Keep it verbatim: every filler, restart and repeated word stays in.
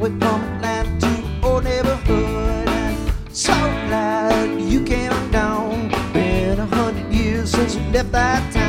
away from Atlanta to old neighborhood. And so glad you came down. Been a hundred years since you left that town.